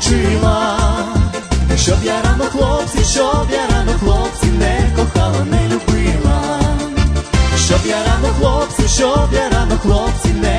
навчила. Щоб я рано хлопців, щоб я рано хлопців не кохала, не любила. Щоб я рано хлопців, щоб я рано хлопців не